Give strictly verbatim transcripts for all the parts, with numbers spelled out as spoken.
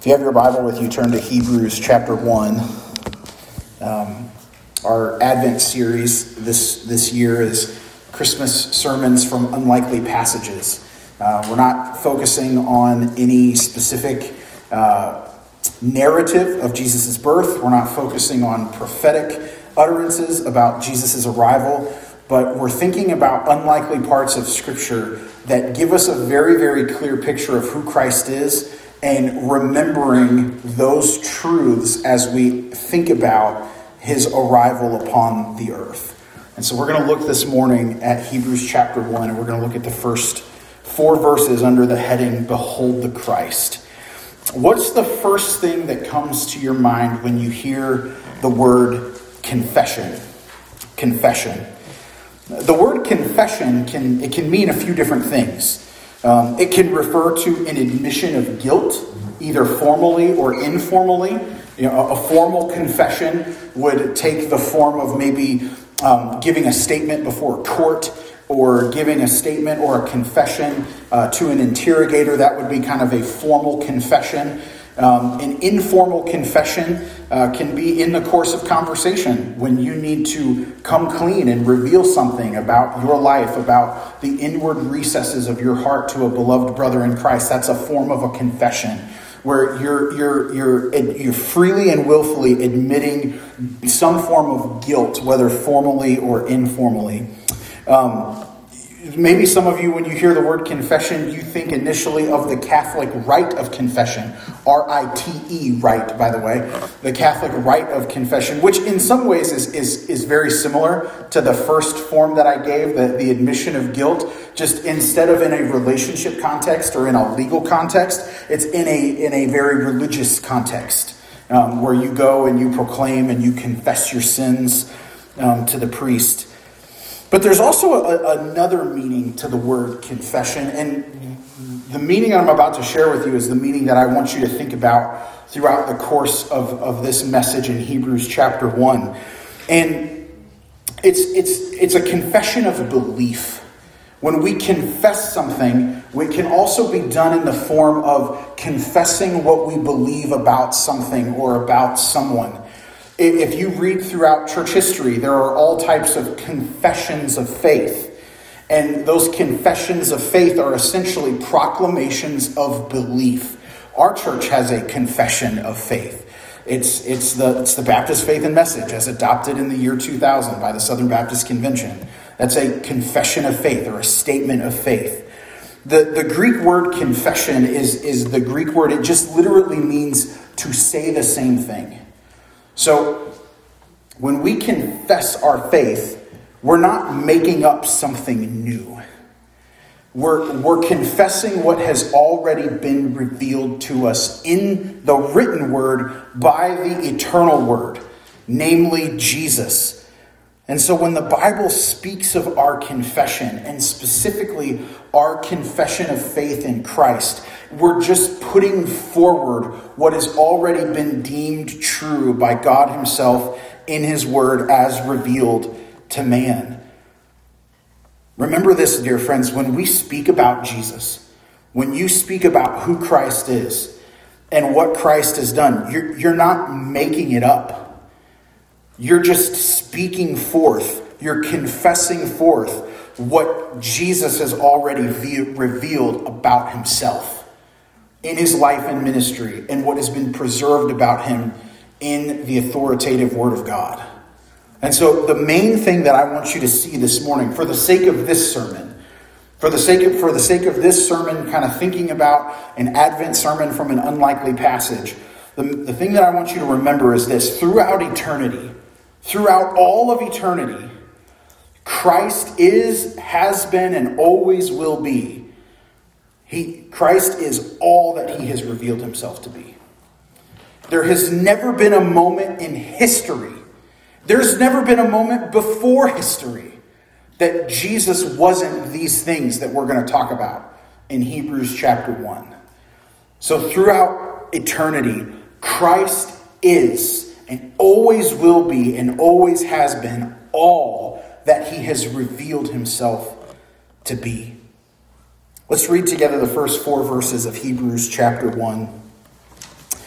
If you have your Bible with you, turn to Hebrews chapter one. Um, our Advent series this, this year is Christmas sermons from unlikely passages. Uh, we're not focusing on any specific uh, narrative of Jesus' birth. We're not focusing on prophetic utterances about Jesus' arrival, but we're thinking about unlikely parts of Scripture that give us a very, very clear picture of who Christ is, and remembering those truths as we think about his arrival upon the earth. And so we're going to look this morning at Hebrews chapter one, and we're going to look at the first four verses under the heading, Behold the Christ. What's the first thing that comes to your mind when you hear the word confession? Confession. The word confession can it can mean a few different things. Um, it can refer to an admission of guilt, either formally or informally. You know, a, a formal confession would take the form of maybe um, giving a statement before a court, or giving a statement or a confession uh, to an interrogator. That would be kind of a formal confession. Um, an informal confession uh, can be in the course of conversation when you need to come clean and reveal something about your life, about the inward recesses of your heart to a beloved brother in Christ. That's a form of a confession where you're you're you're you're freely and willfully admitting some form of guilt, whether formally or informally. Um, Maybe some of you, when you hear the word confession, you think initially of the Catholic rite of confession. R I T E, rite, by the way. The Catholic rite of confession, which in some ways is, is, is very similar to the first form that I gave, the, the admission of guilt. Just instead of in a relationship context or in a legal context, it's in a, in a very religious context, um, where you go and you proclaim and you confess your sins um, to the priest. But there's also a, another meaning to the word confession, and the meaning I'm about to share with you is the meaning that I want you to think about throughout the course of, of this message in Hebrews chapter one. And it's it's it's a confession of belief. When we confess something, it can also be done in the form of confessing what we believe about something or about someone. If you read throughout church history, there are all types of confessions of faith. And those confessions of faith are essentially proclamations of belief. Our church has a confession of faith. It's it's the it's the Baptist Faith and Message as adopted in the year two thousand by the Southern Baptist Convention. That's a confession of faith or a statement of faith. The, the Greek word confession is, is the Greek word. It just literally means to say the same thing. So, when we confess our faith, we're not making up something new. We're, we're confessing what has already been revealed to us in the written word by the eternal word, namely Jesus. And so when the Bible speaks of our confession, and specifically our confession of faith in Christ, we're just putting forward what has already been deemed true by God himself in his word as revealed to man. Remember this, dear friends, when we speak about Jesus, when you speak about who Christ is and what Christ has done, you're, you're not making it up. You're just speaking forth. You're confessing forth what Jesus has already ve- revealed about himself in his life and ministry, and what has been preserved about him in the authoritative word of God. And so the main thing that I want you to see this morning, for the sake of this sermon, for the sake of, for the sake of this sermon, kind of thinking about an Advent sermon from an unlikely passage, the, the thing that I want you to remember is this: throughout eternity, throughout all of eternity, Christ is, has been, and always will be He, Christ is all that he has revealed himself to be. There has never been a moment in history, there's never been a moment before history that Jesus wasn't these things that we're going to talk about in Hebrews chapter one. So throughout eternity, Christ is and always will be and always has been all that he has revealed himself to be. Let's read together the first four verses of Hebrews chapter one.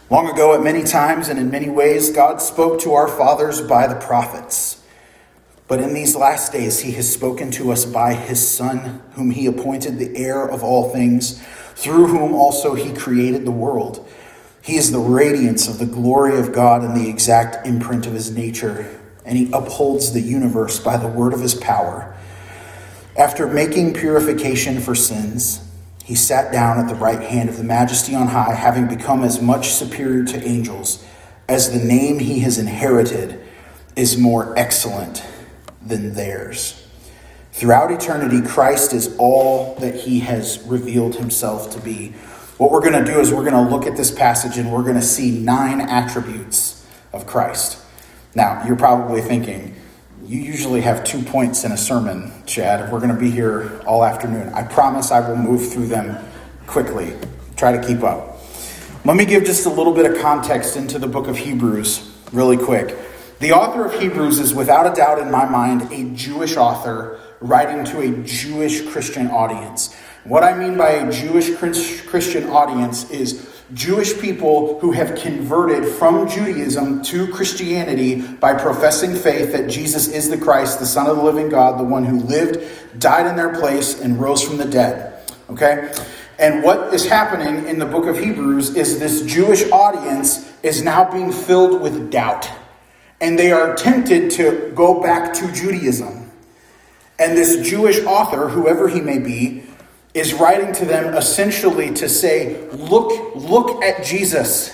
Long ago, at many times and in many ways, God spoke to our fathers by the prophets. But in these last days, he has spoken to us by his Son, whom he appointed the heir of all things, through whom also he created the world. He is the radiance of the glory of God and the exact imprint of his nature, and he upholds the universe by the word of his power. After making purification for sins, he sat down at the right hand of the Majesty on high, having become as much superior to angels as the name he has inherited is more excellent than theirs. Throughout eternity, Christ is all that he has revealed himself to be. What we're going to do is we're going to look at this passage and we're going to see nine attributes of Christ. Now, you're probably thinking, you usually have two points in a sermon, Chad. We're going to be here all afternoon. I promise I will move through them quickly. Try to keep up. Let me give just a little bit of context into the book of Hebrews really quick. The author of Hebrews is without a doubt in my mind a Jewish author writing to a Jewish Christian audience. What I mean by a Jewish Christian audience is Jewish people who have converted from Judaism to Christianity by professing faith that Jesus is the Christ, the Son of the living God, the one who lived, died in their place, and rose from the dead. Okay? And what is happening in the book of Hebrews is this Jewish audience is now being filled with doubt. And they are tempted to go back to Judaism. And this Jewish author, whoever he may be, is writing to them essentially to say, look, look at Jesus.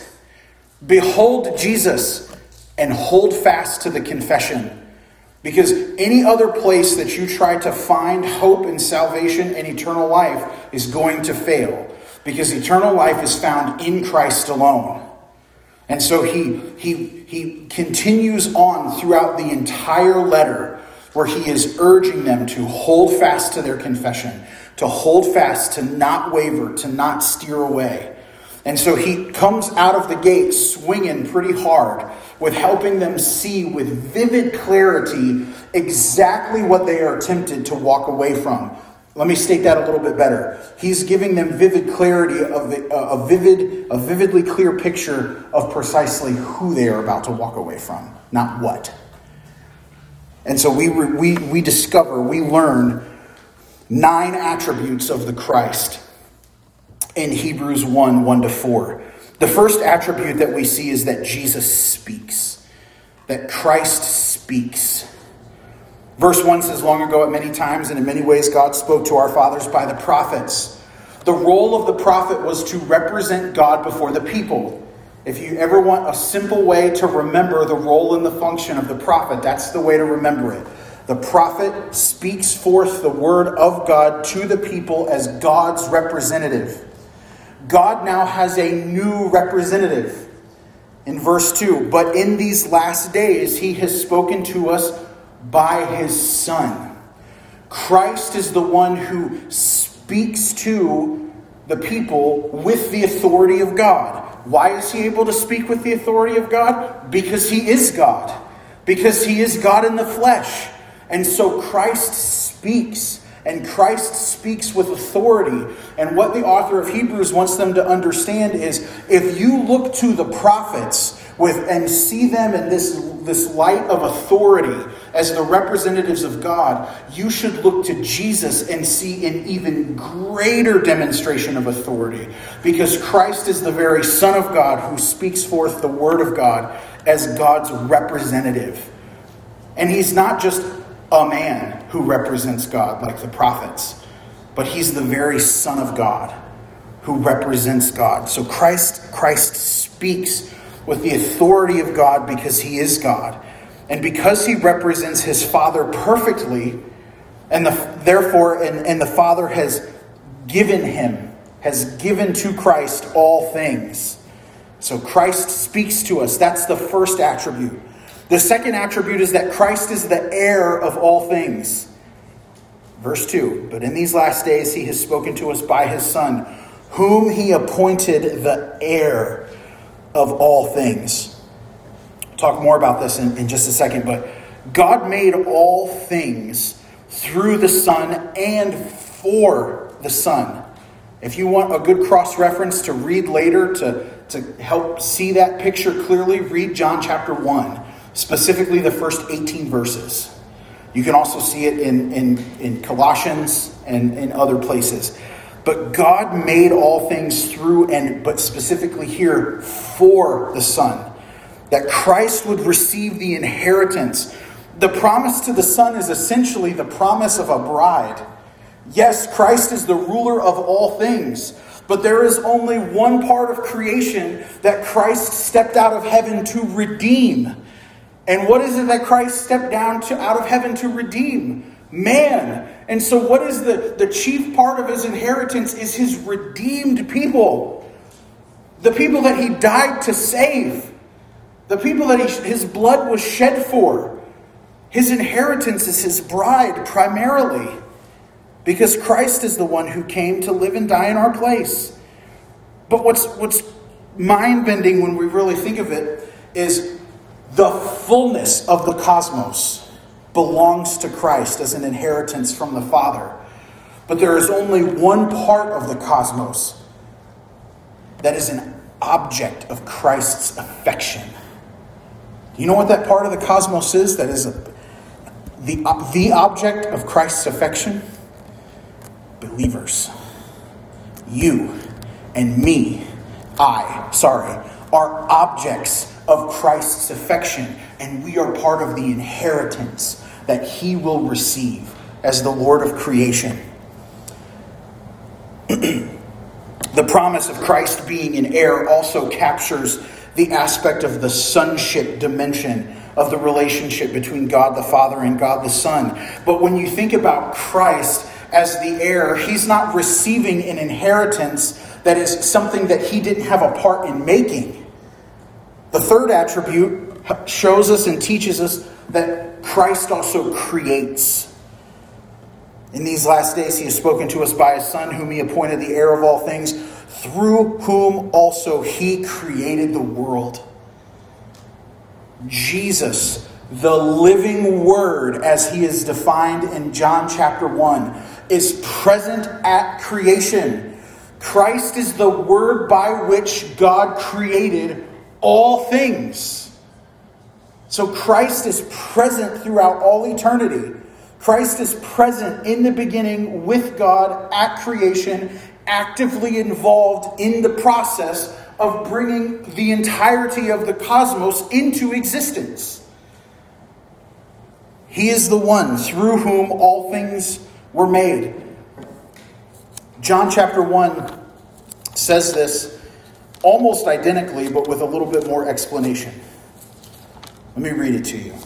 Behold Jesus and hold fast to the confession. Because any other place that you try to find hope and salvation and eternal life is going to fail. Because eternal life is found in Christ alone. And so he, he, he continues on throughout the entire letter where he is urging them to hold fast to their confession, to hold fast, to not waver, to not steer away. And so he comes out of the gate swinging pretty hard with helping them see with vivid clarity exactly what they are tempted to walk away from. Let me state that a little bit better. He's giving them vivid clarity of a, a vivid, a vividly clear picture of precisely who they are about to walk away from, not what. And so we we we discover, we learn nine attributes of the Christ in Hebrews one, one to four. The first attribute that we see is that Jesus speaks, that Christ speaks. Verse one says, long ago at many times and in many ways God spoke to our fathers by the prophets. The role of the prophet was to represent God before the people. If you ever want a simple way to remember the role and the function of the prophet, that's the way to remember it. The prophet speaks forth the word of God to the people as God's representative. God now has a new representative. In verse two, but in these last days he has spoken to us by his Son. Christ is the one who speaks to the people with the authority of God. Why is he able to speak with the authority of God? Because he is God. Because he is God in the flesh. And so Christ speaks. And Christ speaks with authority. And what the author of Hebrews wants them to understand is, if you look to the prophets with and see them in this, this light of authority as the representatives of God, you should look to Jesus and see an even greater demonstration of authority. Because Christ is the very Son of God who speaks forth the word of God as God's representative. And he's not just a man who represents God like the prophets, but he's the very Son of God who represents God. So Christ, Christ speaks with the authority of God because he is God. And because he represents his Father perfectly, and the, therefore, and, and the Father has given him, has given to Christ all things. So Christ speaks to us. That's the first attribute. The second attribute is that Christ is the heir of all things. Verse two, but in these last days he has spoken to us by his Son, whom he appointed the heir of all things. I'll talk more about this in, in just a second, but God made all things through the Son and for the Son. If you want a good cross-reference to read later to to help see that picture clearly, read John chapter one, specifically the first eighteen verses. You can also see it in, in, in Colossians and in other places. But God made all things through, and but specifically here, for the Son, that Christ would receive the inheritance. The promise to the Son is essentially the promise of a bride. Yes, Christ is the ruler of all things, but there is only one part of creation that Christ stepped out of heaven to redeem. And what is it that Christ stepped down to out of heaven to redeem? Man. And so what is the, the chief part of his inheritance is his redeemed people. The people that he died to save. The people that he, his blood was shed for. His inheritance is his bride primarily. Because Christ is the one who came to live and die in our place. But what's, what's mind-bending when we really think of it is the fullness of the cosmos belongs to Christ as an inheritance from the Father. But there is only one part of the cosmos that is an object of Christ's affection. Do you know what that part of the cosmos is that is a, the, the object of Christ's affection? Believers. You and me, I, sorry, are objects of Christ's affection, and we are part of the inheritance that he will receive as the Lord of creation. The promise of Christ being an heir also captures the aspect of the sonship dimension of the relationship between God the Father and God the Son. But when you think about Christ as the heir, he's not receiving an inheritance that is something that he didn't have a part in making. The third attribute shows us and teaches us that Christ also creates. In these last days, he has spoken to us by his Son, whom he appointed the heir of all things, through whom also he created the world. Jesus, the living Word, as he is defined in John chapter one, is present at creation. Christ is the Word by which God created all things. So Christ is present throughout all eternity. Christ is present in the beginning with God at creation, actively involved in the process of bringing the entirety of the cosmos into existence. He is the one through whom all things were made. John chapter one says this almost identically, but with a little bit more explanation. Let me read it to you.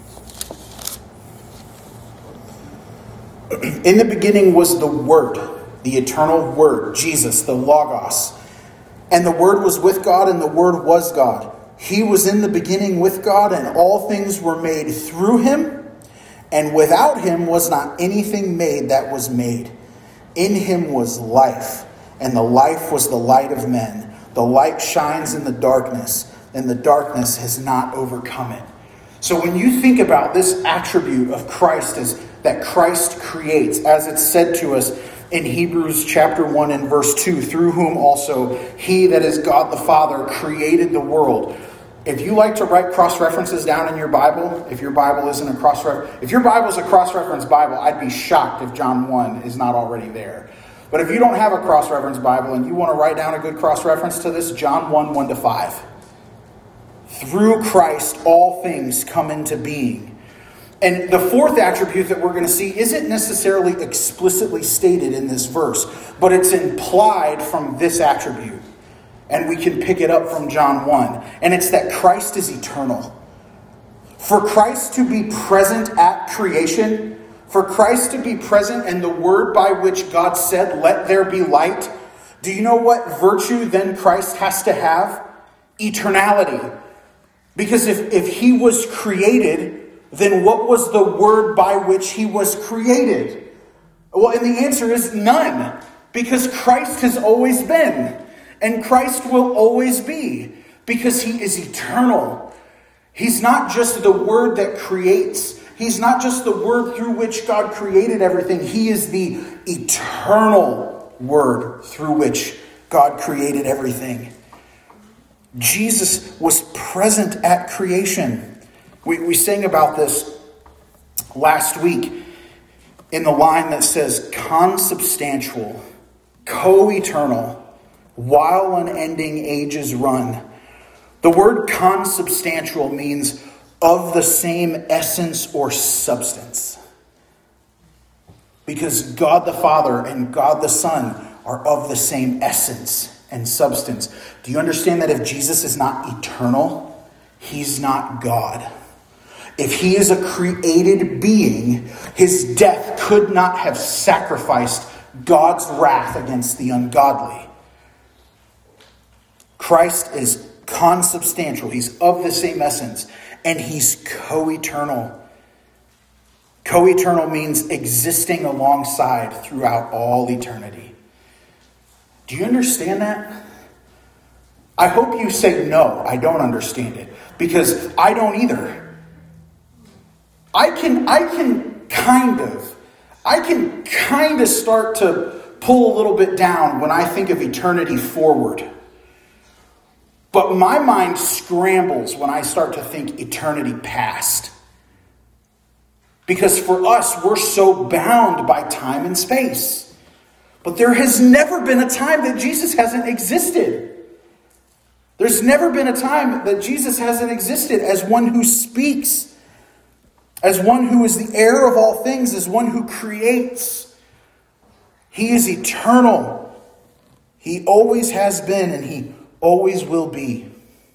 In the beginning was the Word, the eternal Word, Jesus, the Logos. And the Word was with God, and the Word was God. He was in the beginning with God, and all things were made through him. And without him was not anything made that was made. In him was life, and the life was the light of men. The light shines in the darkness, and the darkness has not overcome it. So when you think about this attribute of Christ as that Christ creates, as it's said to us in Hebrews chapter one and verse two, through whom also he, that is God the Father, created the world. If you like to write cross-references down in your Bible, if your Bible isn't a cross-reference, if your Bible is a cross-reference Bible, I'd be shocked if John one is not already there. But if you don't have a cross-reference Bible and you want to write down a good cross-reference to this, John one, one to five. Through Christ, all things come into being. And the fourth attribute that we're going to see isn't necessarily explicitly stated in this verse, but it's implied from this attribute. And we can pick it up from John one. And it's that Christ is eternal. For Christ to be present at creation, for Christ to be present and the word by which God said, "Let there be light," do you know what virtue then Christ has to have? Eternality. Because if, if he was created, then what was the word by which he was created? Well, and the answer is none. Because Christ has always been. And Christ will always be. Because he is eternal. He's not just the word that creates. He's not just the word through which God created everything. He is the eternal word through which God created everything. Jesus was present at creation. We, we sang about this last week in the line that says, consubstantial, co-eternal, while unending ages run. The word consubstantial means of the same essence or substance. Because God the Father and God the Son are of the same essence and substance. Do you understand that if Jesus is not eternal, he's not God? If he is a created being, his death could not have sacrificed God's wrath against the ungodly. Christ is consubstantial. He's of the same essence. And he's co-eternal. Co-eternal means existing alongside throughout all eternity. Do you understand that? I hope you say, no, I don't understand it. Because I don't either. I can, I can kind of, I can kind of start to pull a little bit down when I think of eternity forward. But my mind scrambles when I start to think eternity past. Because for us, we're so bound by time and space. But there has never been a time that Jesus hasn't existed. There's never been a time that Jesus hasn't existed as one who speaks, as one who is the heir of all things, as one who creates. He is eternal. He always has been, and he always will be.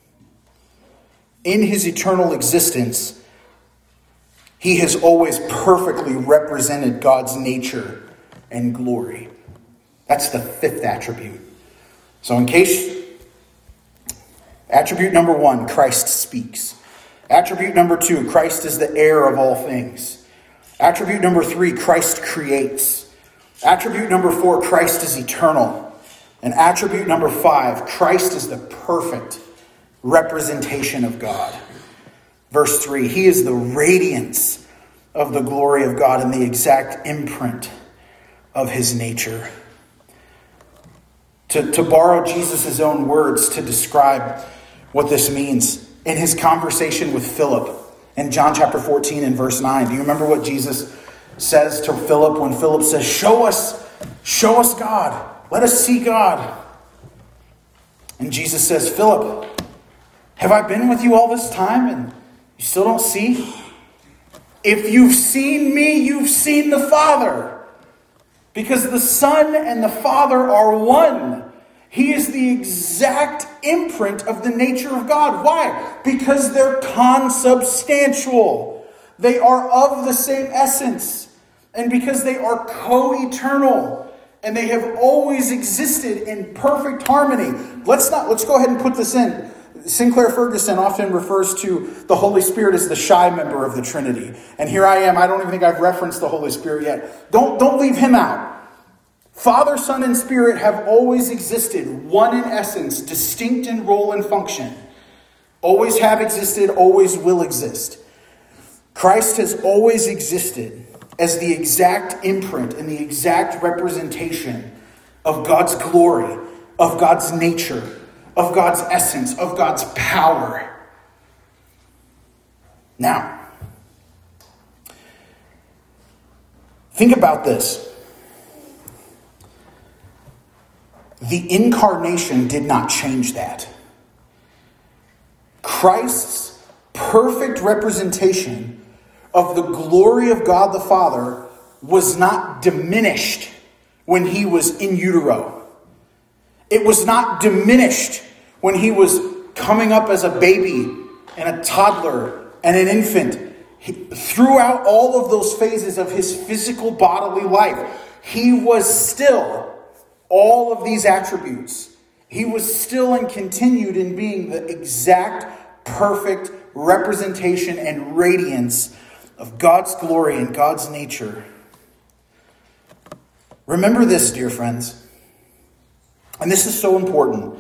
In his eternal existence, he has always perfectly represented God's nature and glory. That's the fifth attribute. So in case, attribute number one, Christ speaks. Attribute number two, Christ is the heir of all things. Attribute number three, Christ creates. Attribute number four, Christ is eternal. And attribute number five, Christ is the perfect representation of God. Verse three, he is the radiance of the glory of God and the exact imprint of his nature. To, to borrow Jesus' own words to describe what this means, in his conversation with Philip in John chapter fourteen and verse nine, do you remember what Jesus says to Philip when Philip says, show us, show us God. Let us see God. And Jesus says, Philip, have I been with you all this time and you still don't see? If you've seen me, you've seen the Father. Because the Son and the Father are one. He is the exact imprint of the nature of God. Why? Because they're consubstantial. They are of the same essence. And because they are co-eternal. And they have always existed in perfect harmony. Let's not, let's go ahead and put this in. Sinclair Ferguson often refers to the Holy Spirit as the shy member of the Trinity. And here I am. I don't even think I've referenced the Holy Spirit yet. Don't, don't leave him out. Father, Son, and Spirit have always existed, one in essence, distinct in role and function. Always have existed, always will exist. Christ has always existed as the exact imprint and the exact representation of God's glory, of God's nature, of God's essence, of God's power. Now, think about this. The incarnation did not change that. Christ's perfect representation of the glory of God the Father was not diminished when he was in utero. It was not diminished when he was coming up as a baby and a toddler and an infant. He, throughout all of those phases of his physical bodily life, he was still all of these attributes. He was still and continued in being the exact, perfect representation and radiance of God's glory and God's nature. Remember this, dear friends. And this is so important.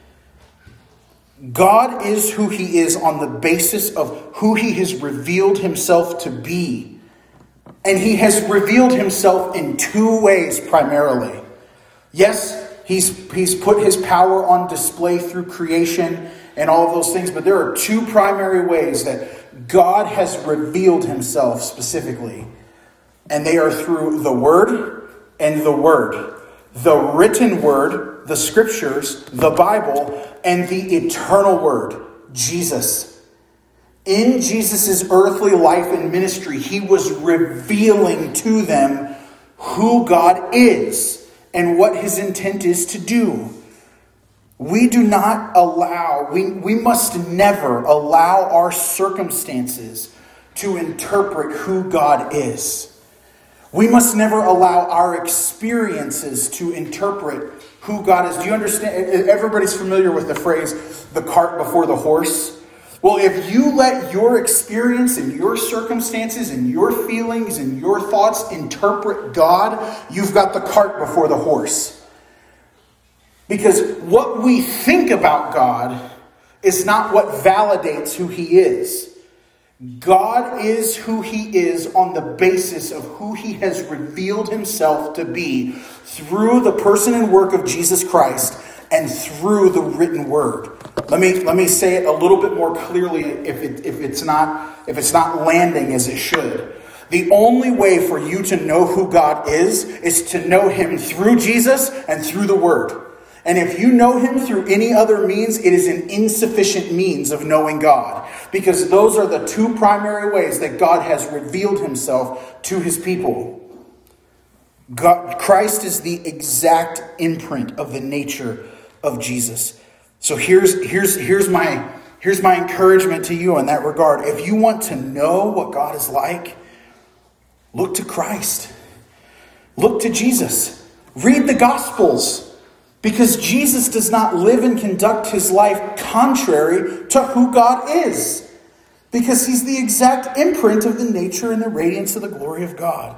God is who he is on the basis of who he has revealed himself to be. And he has revealed himself in two ways primarily. Yes, He's, he's put his power on display through creation and all of those things. But there are two primary ways that God has revealed himself specifically. And they are through the Word and the Word. The written Word, the Scriptures, the Bible, and the eternal Word, Jesus. In Jesus' earthly life and ministry, he was revealing to them who God is and what his intent is to do. We do not allow, we, we must never allow our circumstances to interpret who God is. We must never allow our experiences to interpret who God is. Do you understand? Everybody's familiar with the phrase, the cart before the horse. Well, if you let your experience and your circumstances and your feelings and your thoughts interpret God, you've got the cart before the horse. Because what we think about God is not what validates who he is. God is who he is on the basis of who he has revealed himself to be through the person and work of Jesus Christ and through the written word. Let me let me say it a little bit more clearly if it, if it's not if it's not landing as it should. The only way for you to know who God is is to know him through Jesus and through the word. And if you know him through any other means, it is an insufficient means of knowing God. Because those are the two primary ways that God has revealed himself to his people. God, Christ is the exact imprint of the nature of Jesus. So here's, here's, here's, my, here's my encouragement to you in that regard. If you want to know what God is like, look to Christ. Look to Jesus. Read the Gospels. Because Jesus does not live and conduct his life contrary to who God is. Because he's the exact imprint of the nature and the radiance of the glory of God.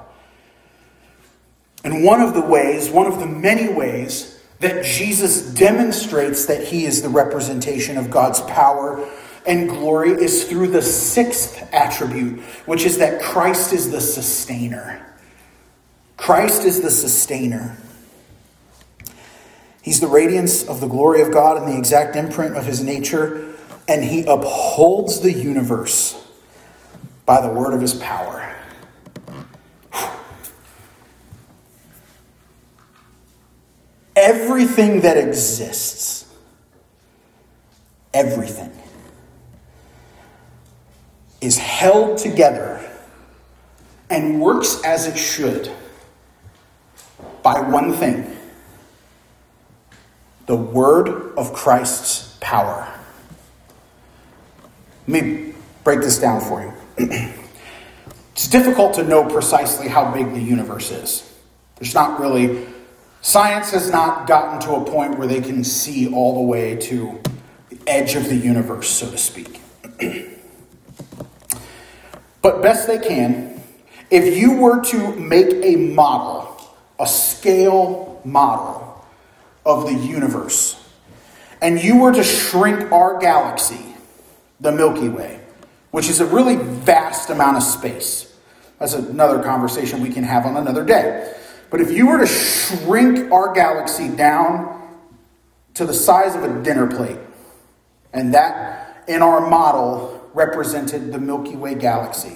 And one of the ways, one of the many ways that Jesus demonstrates that he is the representation of God's power and glory is through the sixth attribute, which is that Christ is the sustainer. Christ is the sustainer. He's the radiance of the glory of God and the exact imprint of his nature, and he upholds the universe by the word of his power. Everything that exists, everything, is held together and works as it should by one thing. The word of Christ's power. Let me break this down for you. It's difficult to know precisely how big the universe is. There's not really, science has not gotten to a point where they can see all the way to the edge of the universe, so to speak. But best they can, if you were to make a model, a scale model, of the universe, and you were to shrink our galaxy, the Milky Way, which is a really vast amount of space. That's another conversation we can have on another day. But if you were to shrink our galaxy down to the size of a dinner plate, and that in our model represented the Milky Way galaxy,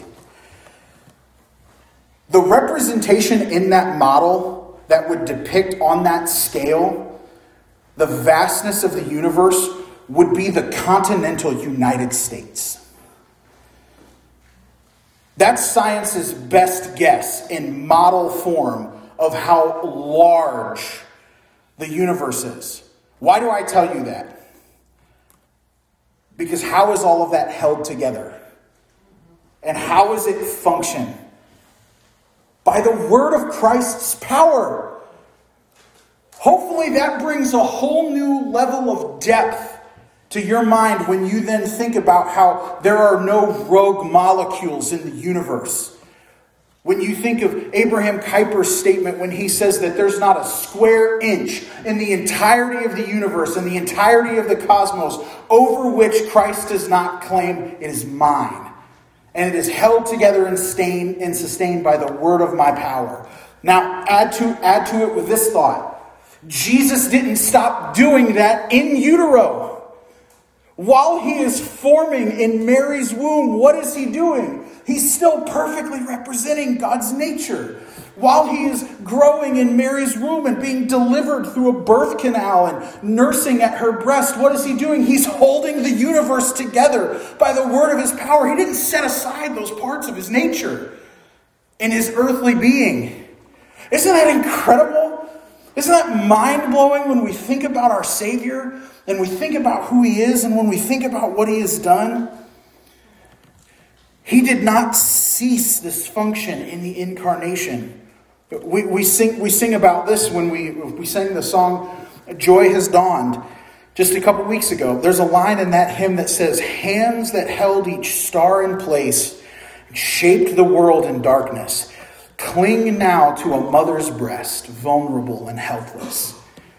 the representation in that model that would depict on that scale the vastness of the universe would be the continental United States. That's science's best guess in model form of how large the universe is. Why do I tell you that? Because how is all of that held together? And how does it function? By the word of Christ's power. Hopefully that brings a whole new level of depth to your mind when you then think about how there are no rogue molecules in the universe. When you think of Abraham Kuyper's statement when he says that there's not a square inch in the entirety of the universe and the entirety of the cosmos over which Christ does not claim it is mine. And it is held together and sustained, and sustained by the word of my power. Now add to, add to it with this thought. Jesus didn't stop doing that in utero. While he is forming in Mary's womb, what is he doing? He's still perfectly representing God's nature. While he is growing in Mary's womb and being delivered through a birth canal and nursing at her breast, what is he doing? He's holding the universe together by the word of his power. He didn't set aside those parts of his nature in his earthly being. Isn't that incredible? Isn't that mind-blowing when we think about our Savior and we think about who he is and when we think about what he has done? He did not cease this function in the incarnation. We, we sing we sing about this when we, we sang the song, Joy Has Dawned, just a couple weeks ago. There's a line in that hymn that says, hands that held each star in place, shaped the world in darkness, cling now to a mother's breast, vulnerable and helpless.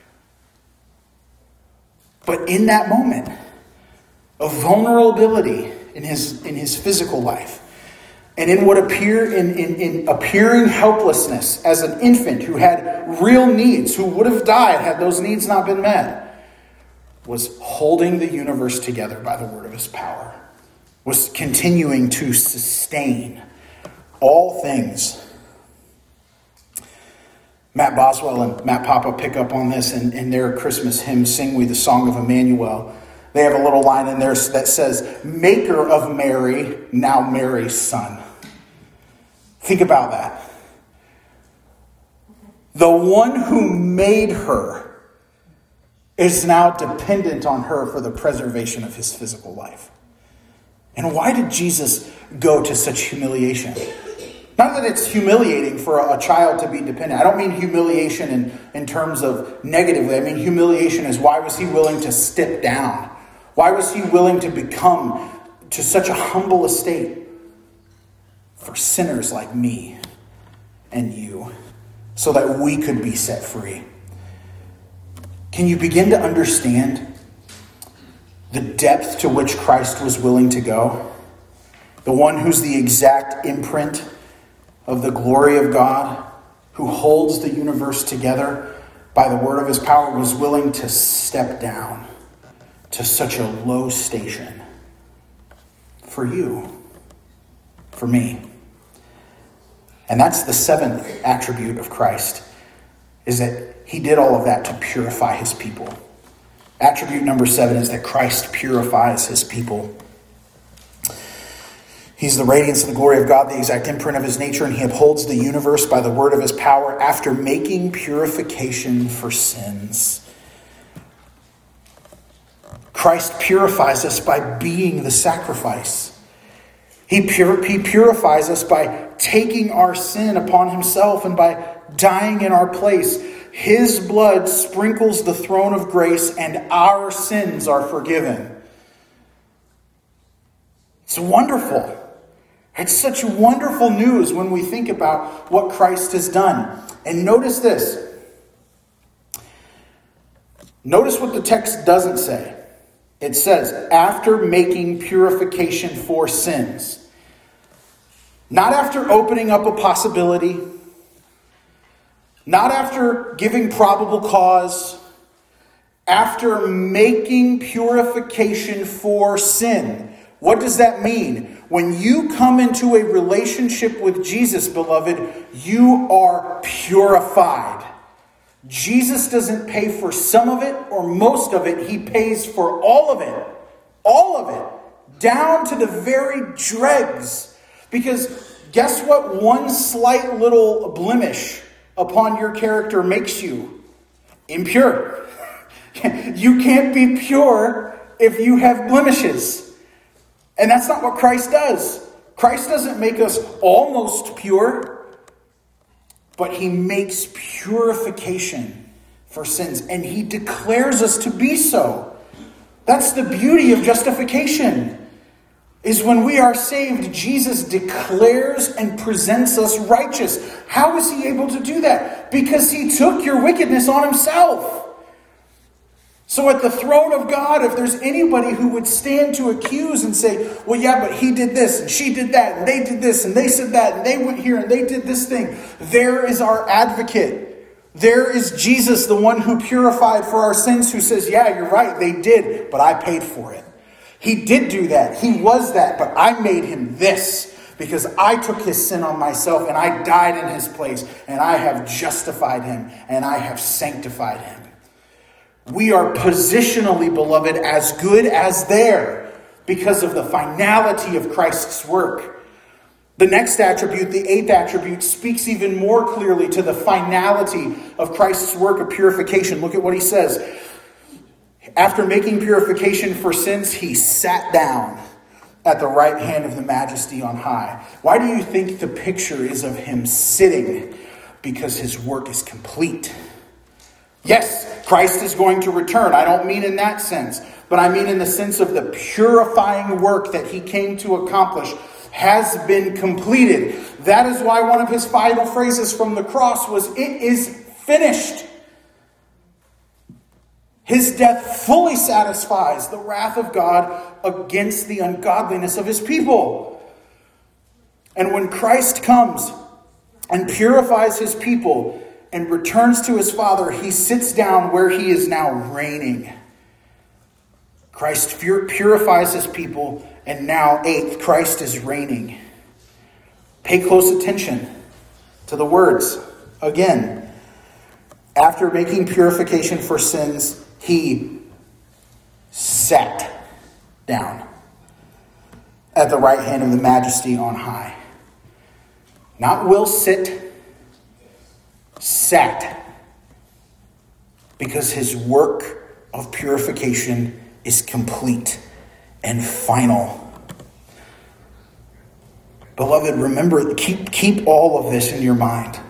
But in that moment of vulnerability in his, in his physical life, and in what appear in, in, in appearing helplessness as an infant who had real needs, who would have died had those needs not been met, was holding the universe together by the word of his power, was continuing to sustain all things. Matt Boswell and Matt Papa pick up on this in, in their Christmas hymn, Sing We the Song of Emmanuel. They have a little line in there that says, Maker of Mary, now Mary's son. Think about that. The one who made her is now dependent on her for the preservation of his physical life. And why did Jesus go to such humiliation? Not that it's humiliating for a, a child to be dependent. I don't mean humiliation in, in terms of negatively. I mean humiliation is why was he willing to step down? Why was he willing to become to such a humble estate for sinners like me and you, so that we could be set free? Can you begin to understand the depth to which Christ was willing to go? The one who's the exact imprint of the glory of God, who holds the universe together by the word of his power, was willing to step down to such a low station for you, for me. And that's the seventh attribute of Christ, is that he did all of that to purify his people. Attribute number seven is that Christ purifies his people. He's the radiance of the glory of God, the exact imprint of his nature, and he upholds the universe by the word of his power after making purification for sins. Christ purifies us by being the sacrifice. He, pur- he purifies us by taking our sin upon himself and by dying in our place. His blood sprinkles the throne of grace and our sins are forgiven. It's wonderful. It's such wonderful news when we think about what Christ has done. And notice this. Notice what the text doesn't say. It says, after making purification for sins. Not after opening up a possibility. Not after giving probable cause. After making purification for sin. What does that mean? When you come into a relationship with Jesus, beloved, you are purified. Jesus doesn't pay for some of it or most of it. He pays for all of it. All of it. Down to the very dregs. Because guess what one slight little blemish upon your character makes you? Impure. You can't be pure if you have blemishes. And that's not what Christ does. Christ doesn't make us almost pure, but he makes purification for sins. And he declares us to be so. That's the beauty of justification. Is when we are saved, Jesus declares and presents us righteous. How is he able to do that? Because he took your wickedness on himself. So at the throne of God, if there's anybody who would stand to accuse and say, well, yeah, but he did this and she did that and they did this and they said that and they went here and they did this thing. There is our advocate. There is Jesus, the one who purified for our sins, who says, yeah, you're right, they did, but I paid for it. He did do that. He was that, but I made him this because I took his sin on myself and I died in his place and I have justified him and I have sanctified him. We are positionally, beloved, as good as there because of the finality of Christ's work. The next attribute, the eighth attribute, speaks even more clearly to the finality of Christ's work of purification. Look at what he says. After making purification for sins, he sat down at the right hand of the Majesty on high. Why do you think the picture is of him sitting? Because his work is complete. Yes, Christ is going to return. I don't mean in that sense, but I mean in the sense of the purifying work that he came to accomplish has been completed. That is why one of his final phrases from the cross was, "It is finished." His death fully satisfies the wrath of God against the ungodliness of his people. And when Christ comes and purifies his people and returns to his Father, he sits down where he is now reigning. Christ purifies his people, and now, eighth, Christ is reigning. Pay close attention to the words. Again, after making purification for sins, he sat down at the right hand of the Majesty on high. Not will sit, sat. Because his work of purification is complete and final. Beloved, remember, keep, keep all of this in your mind.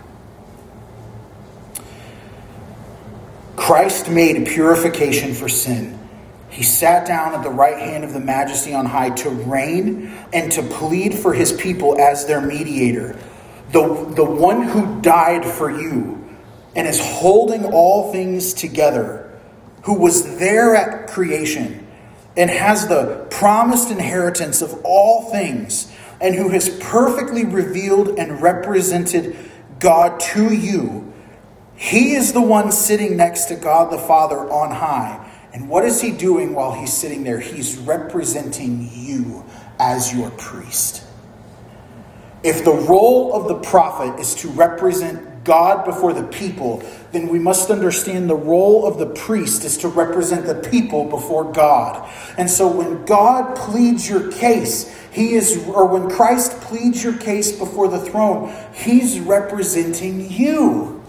Christ made purification for sin. He sat down at the right hand of the Majesty on high to reign and to plead for his people as their mediator. The, the one who died for you and is holding all things together, who was there at creation and has the promised inheritance of all things, and who has perfectly revealed and represented God to you. He is the one sitting next to God the Father on high. And what is he doing while he's sitting there? He's representing you as your priest. If the role of the prophet is to represent God before the people, then we must understand the role of the priest is to represent the people before God. And so when God pleads your case, he is, or when Christ pleads your case before the throne, he's representing you.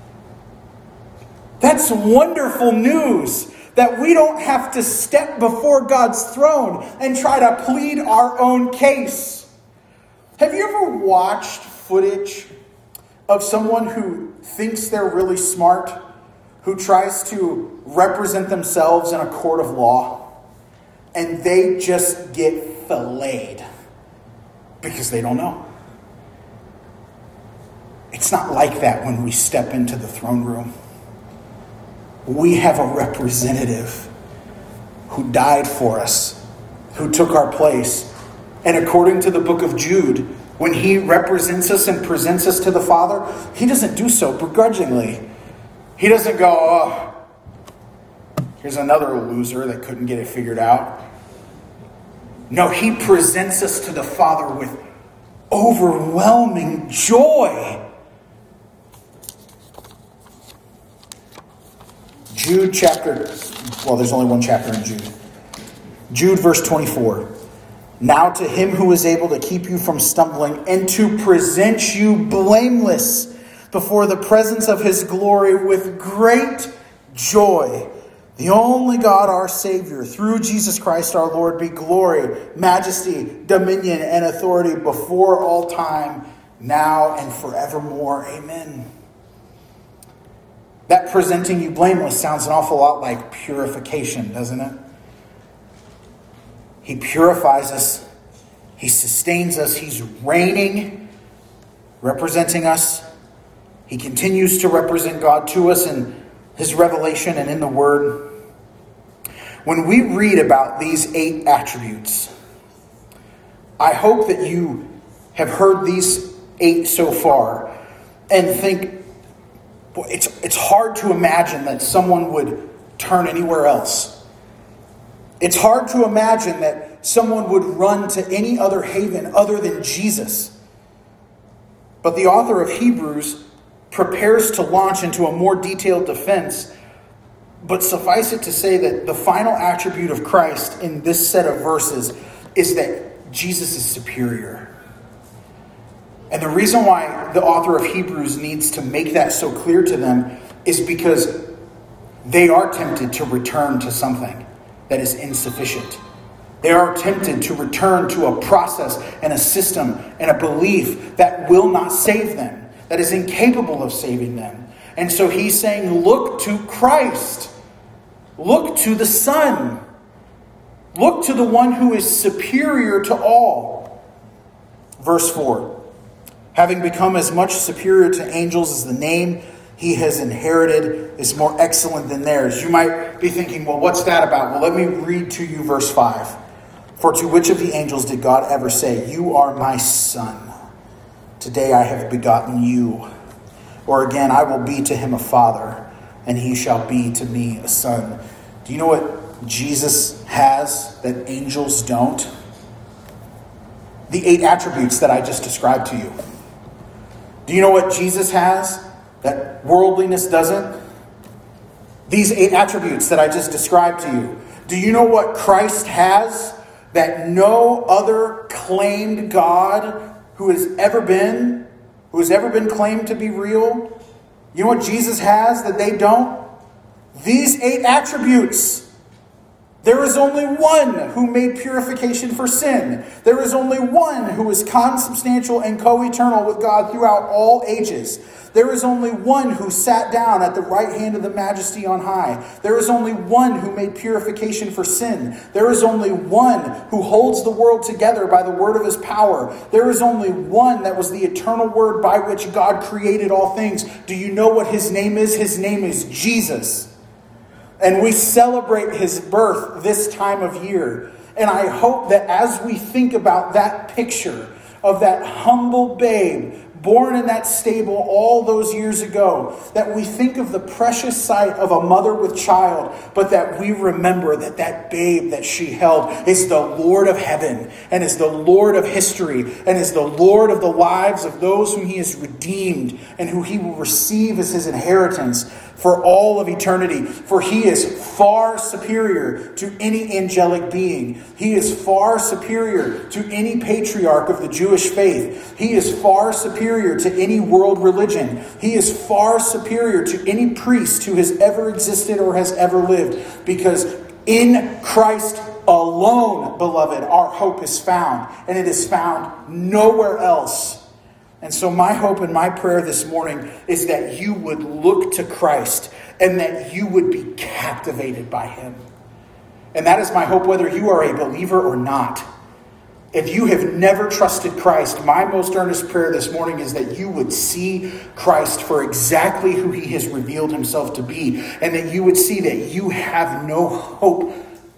That's wonderful news, that we don't have to step before God's throne and try to plead our own case. Have you ever watched footage of someone who thinks they're really smart, who tries to represent themselves in a court of law, and they just get filleted because they don't know? It's not like that when we step into the throne room. We have a representative who died for us, who took our place. And according to the book of Jude, when he represents us and presents us to the Father, he doesn't do so begrudgingly. He doesn't go, oh, here's another loser that couldn't get it figured out. No, he presents us to the Father with overwhelming joy. Jude chapter, well, there's only one chapter in Jude. Jude verse twenty-four. Now to him who is able to keep you from stumbling and to present you blameless before the presence of his glory with great joy. The only God, our Savior, through Jesus Christ our Lord, be glory, majesty, dominion, and authority before all time, now and forevermore. Amen. That presenting you blameless sounds an awful lot like purification, doesn't it? He purifies us. He sustains us. He's reigning, representing us. He continues to represent God to us in his revelation and in the Word. When we read about these eight attributes, I hope that you have heard these eight so far and think, Boy, it's, it's hard to imagine that someone would turn anywhere else. It's hard to imagine that someone would run to any other haven other than Jesus. But the author of Hebrews prepares to launch into a more detailed defense. But suffice it to say that the final attribute of Christ in this set of verses is that Jesus is superior. And the reason why the author of Hebrews needs to make that so clear to them is because they are tempted to return to something that is insufficient. They are tempted to return to a process and a system and a belief that will not save them, that is incapable of saving them. And so he's saying, look to Christ. Look to the Son. Look to the one who is superior to all. Verse four. Having become as much superior to angels as the name he has inherited is more excellent than theirs. You might be thinking, well, what's that about? Well, let me read to you verse five. For to which of the angels did God ever say, you are my son? Today I have begotten you. Or again, I will be to him a father, and he shall be to me a son. Do you know what Jesus has that angels don't? The eight attributes that I just described to you. Do you know what Jesus has that worldliness doesn't? These eight attributes that I just described to you. Do you know what Christ has that no other claimed God who has ever been, who has ever been claimed to be real? You know what Jesus has that they don't? These eight attributes. There is only one who made purification for sin. There is only one who is consubstantial and co-eternal with God throughout all ages. There is only one who sat down at the right hand of the Majesty on high. There is only one who made purification for sin. There is only one who holds the world together by the word of his power. There is only one that was the eternal word by which God created all things. Do you know what his name is? His name is Jesus. And we celebrate his birth this time of year. And I hope that as we think about that picture of that humble babe born in that stable all those years ago, that we think of the precious sight of a mother with child, but that we remember that that babe that she held is the Lord of heaven and is the Lord of history and is the Lord of the lives of those whom he has redeemed and who he will receive as his inheritance for all of eternity. For he is far superior to any angelic being. He is far superior to any patriarch of the Jewish faith. He is far superior to any world religion. He is far superior to any priest who has ever existed or has ever lived. Because in Christ alone, beloved, our hope is found. And it is found nowhere else. And so my hope and my prayer this morning is that you would look to Christ and that you would be captivated by him. And that is my hope, whether you are a believer or not. If you have never trusted Christ, my most earnest prayer this morning is that you would see Christ for exactly who he has revealed himself to be, and that you would see that you have no hope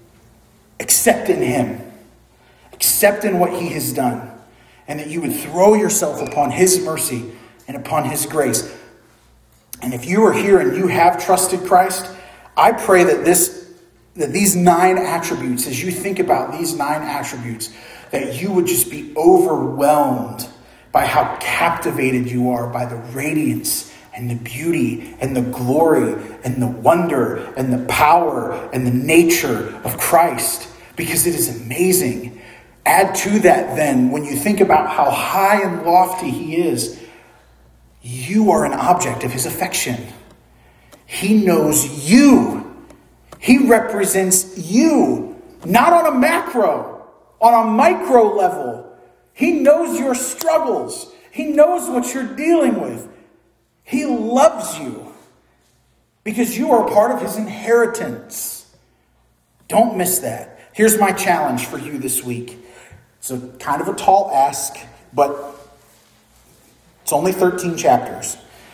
except in him, except in what he has done. And that you would throw yourself upon his mercy and upon his grace. And if you are here and you have trusted Christ, I pray that this, that these nine attributes, as you think about these nine attributes, that you would just be overwhelmed by how captivated you are by the radiance and the beauty and the glory and the wonder and the power and the nature of Christ. Because it is amazing. Add to that then, when you think about how high and lofty he is, you are an object of his affection. He knows you. He represents you, not on a macro, on a micro level. He knows your struggles. He knows what you're dealing with. He loves you because you are a part of his inheritance. Don't miss that. Here's my challenge for you this week. It's a kind of a tall ask, but it's only thirteen chapters.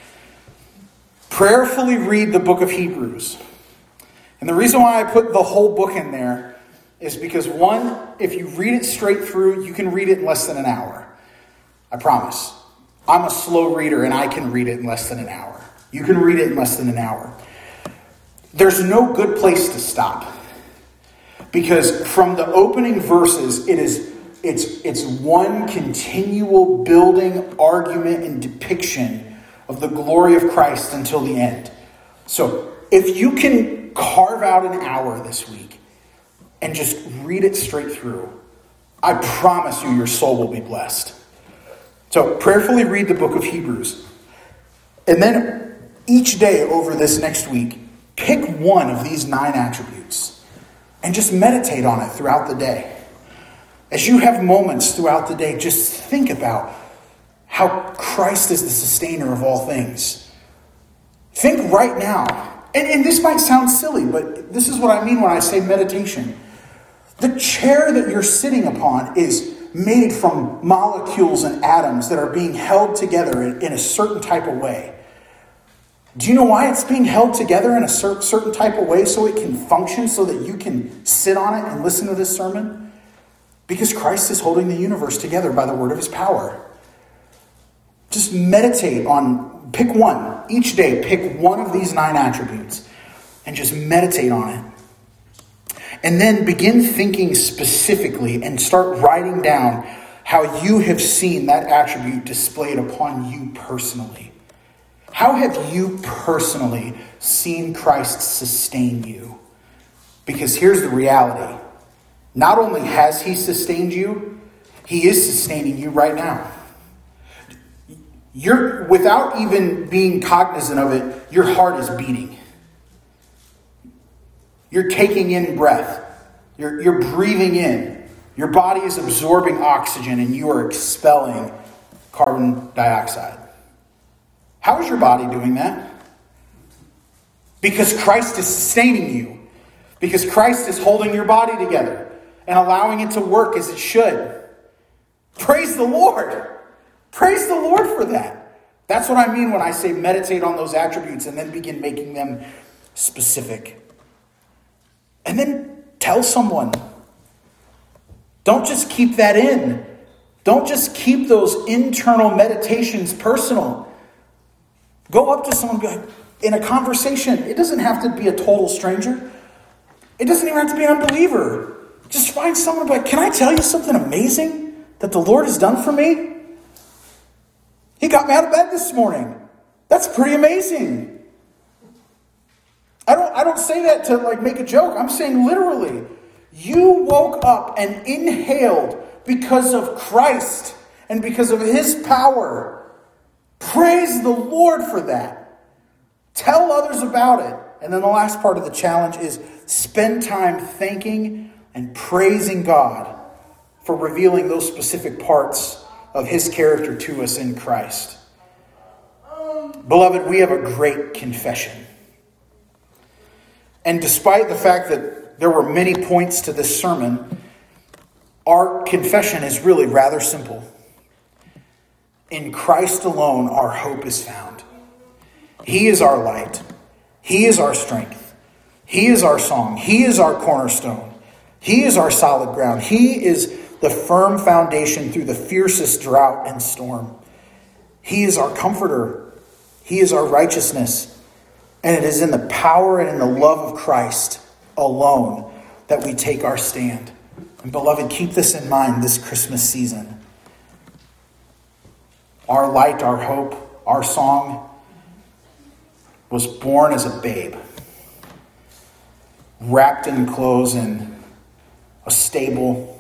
Prayerfully read the book of Hebrews. And the reason why I put the whole book in there is because, one, if you read it straight through, you can read it in less than an hour. I promise. I'm a slow reader and I can read it in less than an hour. You can read it in less than an hour. There's no good place to stop. Because from the opening verses, it is it's it's one continual building, argument, and depiction of the glory of Christ until the end. So if you can carve out an hour this week and just read it straight through, I promise you your soul will be blessed. So prayerfully read the book of Hebrews. And then each day over this next week, pick one of these nine attributes and just meditate on it throughout the day. As you have moments throughout the day, just think about how Christ is the sustainer of all things. Think right now, and, and this might sound silly, but this is what I mean when I say meditation. The chair that you're sitting upon is made from molecules and atoms that are being held together in, in a certain type of way. Do you know why it's being held together in a cer- certain type of way so it can function, so that you can sit on it and listen to this sermon? Because Christ is holding the universe together by the word of his power. Just meditate on, pick one. Each day, pick one of these nine attributes and just meditate on it. And then begin thinking specifically and start writing down how you have seen that attribute displayed upon you personally. How have you personally seen Christ sustain you? Because here's the reality. Not only has he sustained you, he is sustaining you right now. You're, without even being cognizant of it, your heart is beating. You're taking in breath. You're, you're breathing in. Your body is absorbing oxygen and you are expelling carbon dioxide. How is your body doing that? Because Christ is sustaining you. Because Christ is holding your body together and allowing it to work as it should. Praise the Lord. Praise the Lord for that. That's what I mean when I say meditate on those attributes and then begin making them specific. And then tell someone. Don't just keep that in. Don't just keep those internal meditations personal. Go up to someone and be like, in a conversation. It doesn't have to be a total stranger. It doesn't even have to be an unbeliever. Just find someone and be like, can I tell you something amazing that the Lord has done for me? He got me out of bed this morning. That's pretty amazing. I don't, I don't say that to like make a joke. I'm saying literally. You woke up and inhaled because of Christ and because of his power. Praise the Lord for that. Tell others about it. And then the last part of the challenge is spend time thanking and praising God for revealing those specific parts of his character to us in Christ. Beloved, we have a great confession. And despite the fact that there were many points to this sermon, our confession is really rather simple. In Christ alone, our hope is found. He is our light. He is our strength. He is our song. He is our cornerstone. He is our solid ground. He is the firm foundation through the fiercest drought and storm. He is our comforter. He is our righteousness. And it is in the power and in the love of Christ alone that we take our stand. And beloved, keep this in mind this Christmas season. Our light, our hope, our song was born as a babe, wrapped in clothes in a stable,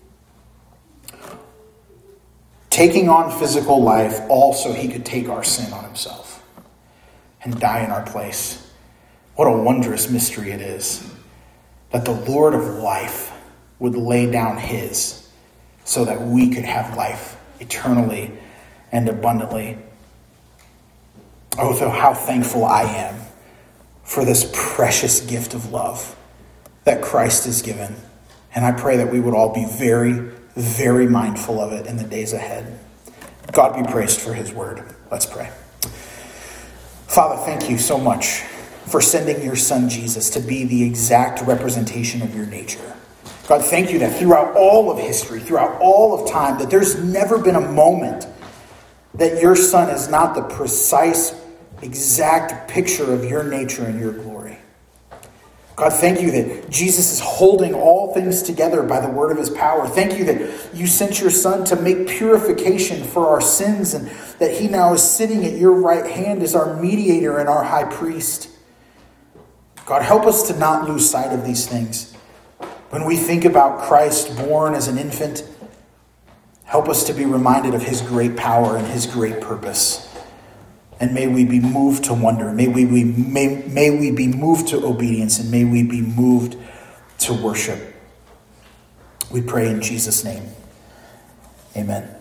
taking on physical life, all so he could take our sin on himself and die in our place. What a wondrous mystery it is that the Lord of life would lay down his so that we could have life eternally and abundantly. Oh, so how thankful I am for this precious gift of love that Christ has given. And I pray that we would all be very, very mindful of it in the days ahead. God be praised for his word. Let's pray. Father, thank you so much for sending your son Jesus to be the exact representation of your nature. God, thank you that throughout all of history, throughout all of time, that there's never been a moment that your son is not the precise exact picture of your nature and your glory. God, thank you that Jesus is holding all things together by the word of his power. Thank you that you sent your Son to make purification for our sins, and that he now is sitting at your right hand as our mediator and our high priest. God, help us to not lose sight of these things. When we think about Christ born as an infant, help us to be reminded of his great power and his great purpose. And may we be moved to wonder. May we, we may, may we be moved to obedience, and may we be moved to worship. We pray in Jesus' name. Amen.